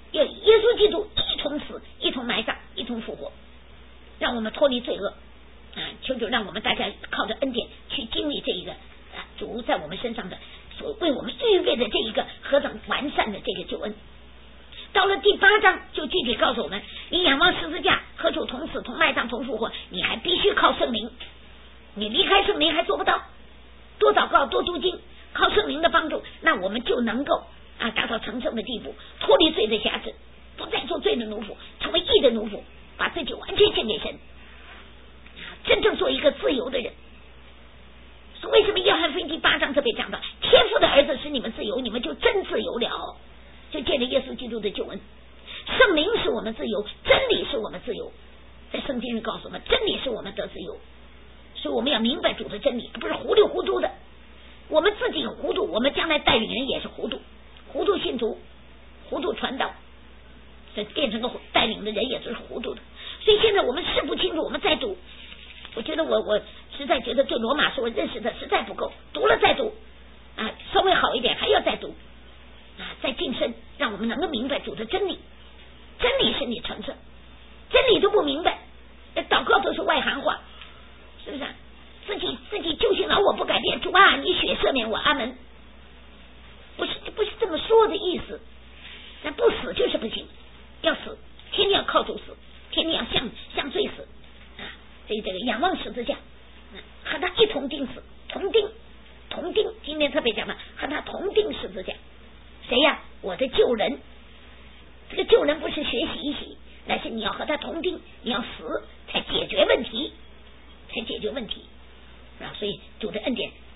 要耶稣基督一同死，一同埋葬，一同复活，让我们脱离罪恶求主让我们大家靠着恩典去经历这一个主在我们身上的所为我们预备的这一个何等完善的这个救恩。到了第8章就具体告诉我们，你仰望十字架，和主同死同埋葬同复活，你还必须靠圣灵，你离开圣灵还做不到，多祷告多读经，靠圣灵的帮助，那我们就能够达到成圣的地步，脱离罪的辖制，不再做罪的奴仆，成为义的奴仆，把自己完全献给神，真正做一个自由的人。为什么约翰福音第8章特别讲到，天父的儿子使你们自由，你们就真自由了，就借着耶稣基督的救恩，圣灵使我们自由，真理使我们自由。在圣经里告诉我们，真理使我们得自由，所以我们要明白主的真理，不是糊里糊涂的。我们自己糊涂，我们将来带领人也是糊涂，糊涂信徒，糊涂传道，这变成个带领的人也是糊涂的。所以现在我们是不清楚，我们再读。我觉得我实在觉得对罗马书我认识的实在不够，读了再读稍微好一点，还要再读再晋升，让我们能够明白主的真理。真理使你成圣，真理都不明白，祷告都是外行话，是不是自己救行了我不改变，主你血赦免我，阿门。不是这么说的意思，但不死就是不行，要死天天要靠主死，天天要向罪死所以这个仰望十字架和他一同钉死，同钉，今天特别讲的和他同钉十字架。谁呀？我的救人。这个救人不是学习一习，乃是你要和他同钉，你要死才解决问题，所以主的恩典